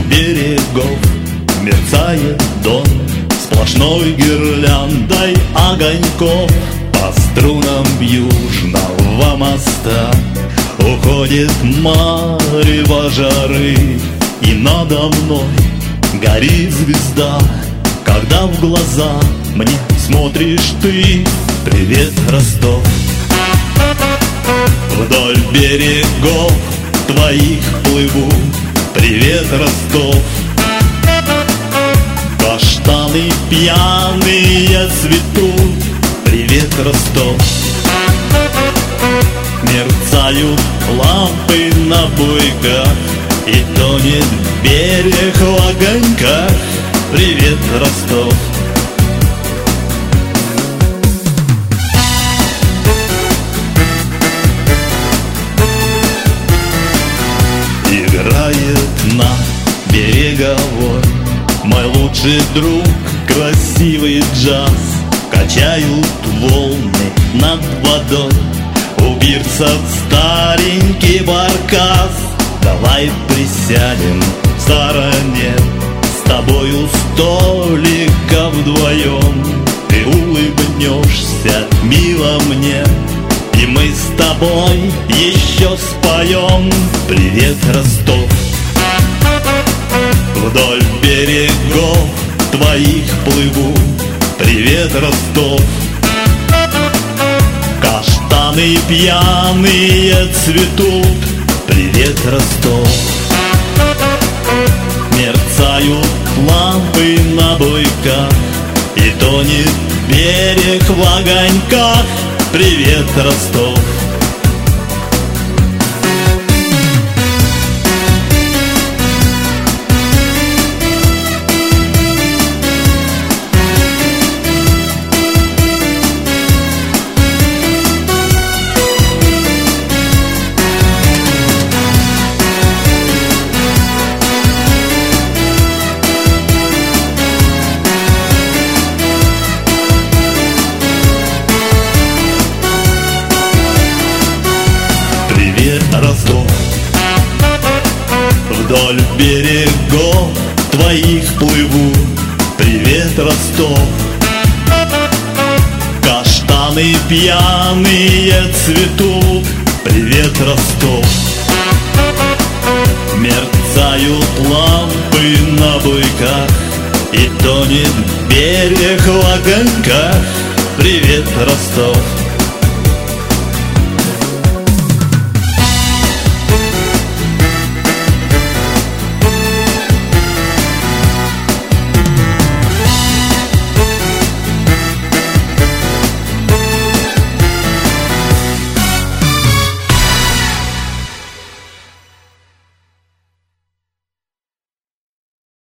берегов мерцает дом сплошной гирляндой огоньков. По струнам южного моста уходит марево жары, и надо мной горит звезда, когда в глаза мне смотришь ты. Привет, Ростов! Вдоль берегов твоих плыву. Привет, Ростов! Каштаны пьяные цветут. Привет, Ростов! Мерцают лампы на буйках, и тонет берег в огоньках. Привет, Ростов! Играет на береговой мой лучший друг, красивый джаз. Качают волны над водой, у пирсов старенький баркас. Давай присядем в стороне, с тобой у столика вдвоем. Ты улыбнешься мило мне, и мы с тобой еще споем. Привет, Ростов! Вдоль берегов твоих плыву. Привет, Ростов! Каштаны пьяные цветут. Привет, Ростов! Мерцают лампы на буйках, и тонет берег в огоньках. Привет, Ростов! Привет, Ростов! Вдоль берегов твоих плыву. Привет, Ростов! Каштаны пьяные цветут. Привет, Ростов! Мерцают лампы на буйках, и тонет берег в огоньках. Привет, Ростов!